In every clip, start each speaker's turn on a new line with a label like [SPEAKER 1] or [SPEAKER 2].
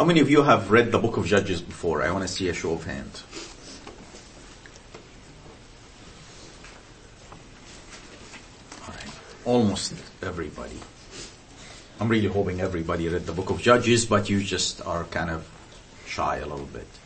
[SPEAKER 1] How many of you have read the book of Judges before? I want to see a show of hands. All right. Almost everybody. I'm really hoping everybody read the book of Judges, but you just are kind of shy a little bit.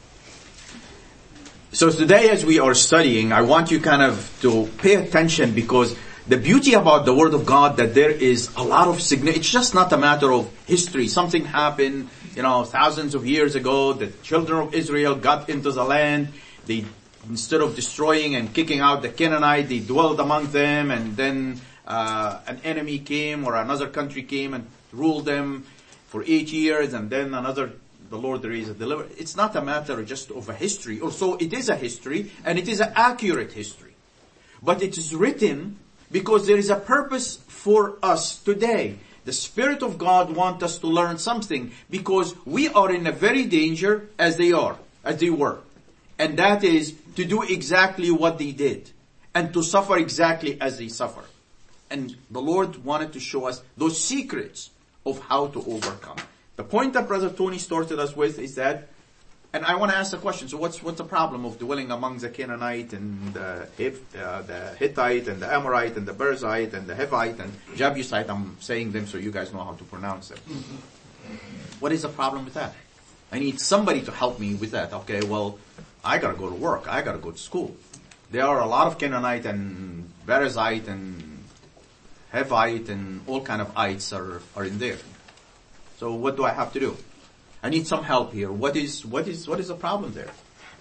[SPEAKER 1] So today as we are studying, I want you kind of to pay attention, because the beauty about the Word of God, that there is a lot of significance. It's just not a matter of history. Something happened, thousands of years ago. The children of Israel got into the land. They, instead of destroying and kicking out the Canaanite, they dwelled among them, and then an enemy came, or another country came and ruled them for 8 years, and then the Lord raised a deliverer. It's not a matter just of a history. Also, it is a history, and it is an accurate history. But it is written because there is a purpose for us today. The Spirit of God wants us to learn something, because we are in a very danger as they were. And that is to do exactly what they did, and to suffer exactly as they suffered. And the Lord wanted to show us those secrets of how to overcome. The point that Brother Tony started us with is that, and I want to ask the question, so what's the problem of dwelling among the Canaanite and the Hittite and the Amorite and the Perizzite and the Hivite and Jebusite? I'm saying them so you guys know how to pronounce them. What is the problem with that? I need somebody to help me with that. Okay, well, I gotta go to work. I gotta go to school. There are a lot of Canaanite and Perizzite and Hivite and all kind of ites are in there. So what do I have to do? I need some help here. What is the problem there?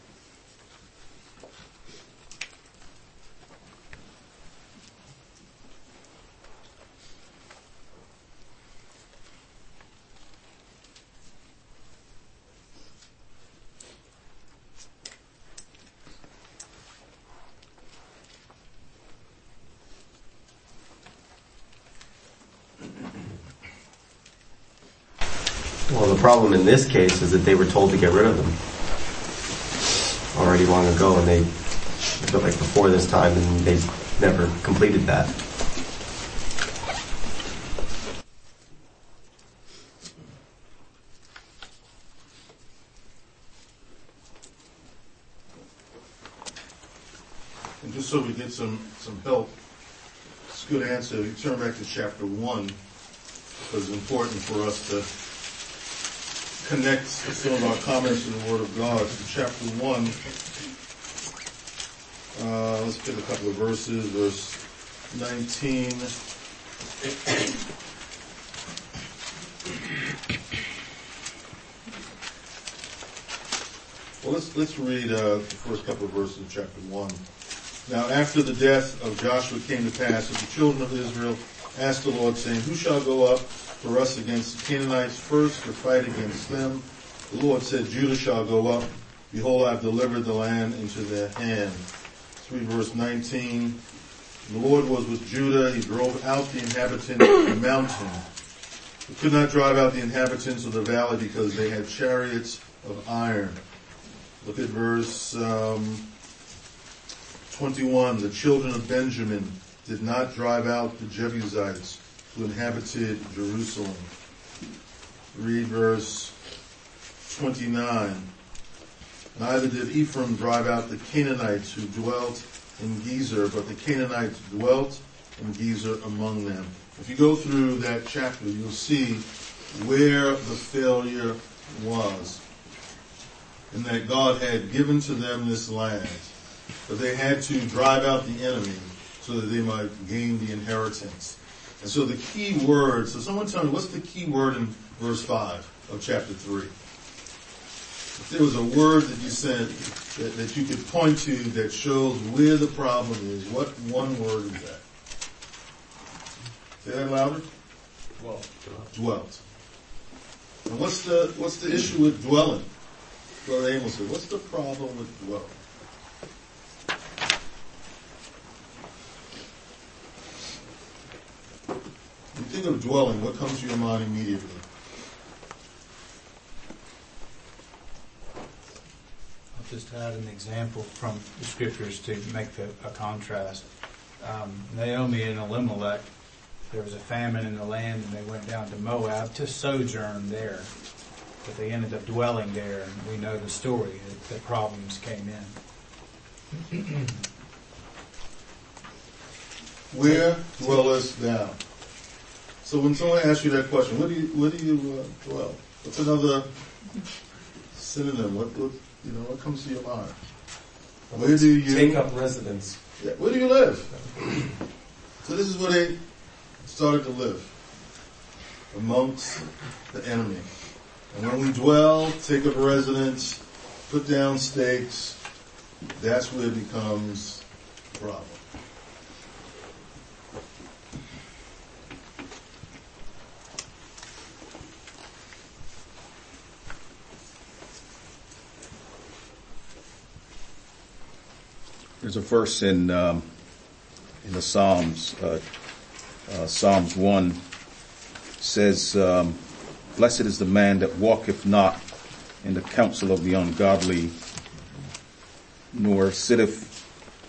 [SPEAKER 2] Well, the problem in this case is that they were told to get rid of them already long ago, and they feel like before this time, and they never completed that.
[SPEAKER 3] And just so we get some help, it's a good answer. You turn back to chapter 1, because it's important for us to connect some of our comments to the Word of God. So chapter 1, let's pick a couple of verses. Verse 19. Well, let's read the first couple of verses of chapter 1. Now, after the death of Joshua came to pass, that the children of Israel asked the Lord, saying, "Who shall go up for us against the Canaanites first to fight against them?" The Lord said, "Judah shall go up. Behold, I have delivered the land into their hand." Let's read verse 19. The Lord was with Judah. He drove out the inhabitants of the mountain. He could not drive out the inhabitants of the valley, because they had chariots of iron. Look at verse 21. The children of Benjamin did not drive out the Jebusites who inhabited Jerusalem. Read verse 29. Neither did Ephraim drive out the Canaanites who dwelt in Gezer, but the Canaanites dwelt in Gezer among them. If you go through that chapter, you'll see where the failure was, and that God had given to them this land, but they had to drive out the enemy so that they might gain the inheritance. And so the key word, so someone tell me, what's the key word in verse 5 of chapter 3? If there was a word that you said that you could point to that shows where the problem is, what one word is that? Say that louder. Dwelt. And what's the issue with dwelling? Brother Amos said, what's the problem with dwelling? When you think of dwelling, what comes to your mind immediately?
[SPEAKER 4] I'll just add an example from the scriptures to make a contrast. Naomi and Elimelech, there was a famine in the land, and they went down to Moab to sojourn there. but they ended up dwelling there, and we know the story, that problems came in.
[SPEAKER 3] Where dwellest thou? So when someone asks you that question, where do you dwell? What's another synonym? What comes to your mind? Where do you
[SPEAKER 2] take up residence?
[SPEAKER 3] Yeah, where do you live? So this is where they started to live, amongst the enemy. And when we dwell, take up residence, put down stakes, that's where it becomes a problem.
[SPEAKER 5] There's a verse in the Psalms, Psalms 1 says, "Blessed is the man that walketh not in the counsel of the ungodly, nor standeth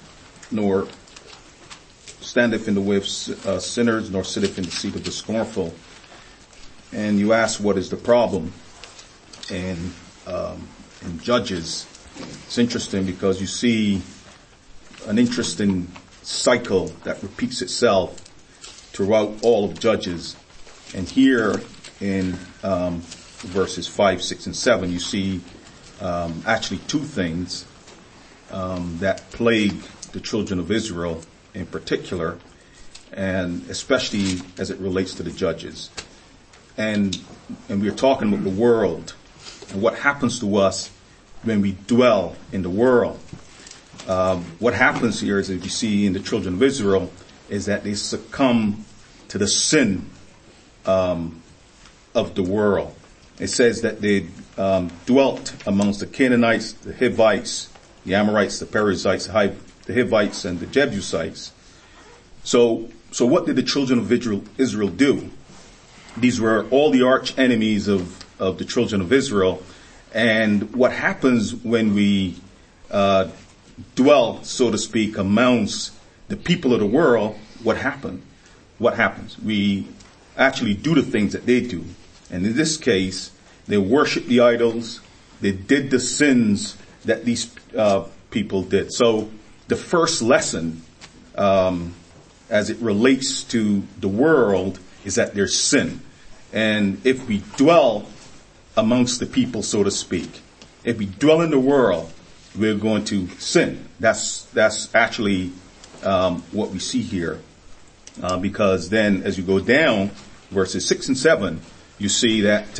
[SPEAKER 5] in the way of sinners, nor sitteth in the seat of the scornful." And you ask, what is the problem? And in Judges, it's interesting because you see an interesting cycle that repeats itself throughout all of Judges. And here in verses 5, 6, and 7, you see actually two things that plague the children of Israel in particular, and especially as it relates to the Judges. And we're talking about the world and what happens to us when we dwell in the world. What happens here is, as you see in the children of Israel, is that they succumb to the sin of the world. It says that they dwelt amongst the Canaanites, the Hivites, the Amorites, the Perizzites, the Hivites, and the Jebusites. So what did the children of Israel do? These were all the arch enemies of the children of Israel. And what happens when we dwell, so to speak, amongst the people of the world, what happens? We actually do the things that they do. And in this case, they worship the idols. They did the sins that these people did. So the first lesson, as it relates to the world, is that there's sin. And if we dwell amongst the people, so to speak, if we dwell in the world, we're going to sin. That's actually what we see here. Because then as you go down, verses 6 and 7, you see that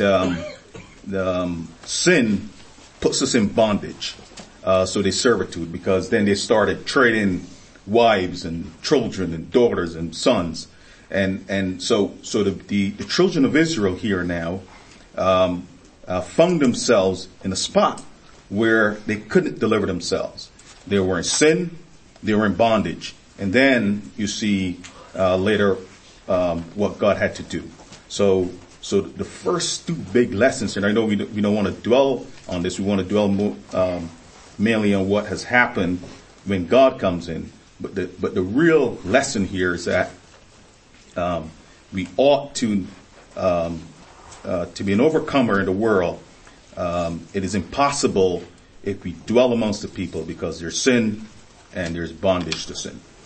[SPEAKER 5] sin puts us in bondage. So they servitude, because then they started trading wives and children and daughters and sons. And so the children of Israel here now found themselves in a spot where they couldn't deliver themselves. They were in sin, they were in bondage. And then you see later what God had to do. So the first two big lessons, and I know we don't want to dwell on this, we want to dwell more, mainly on what has happened when God comes in. But the real lesson here is that we ought to be an overcomer in the world. It is impossible if we dwell amongst the people, because there's sin and there's bondage to sin.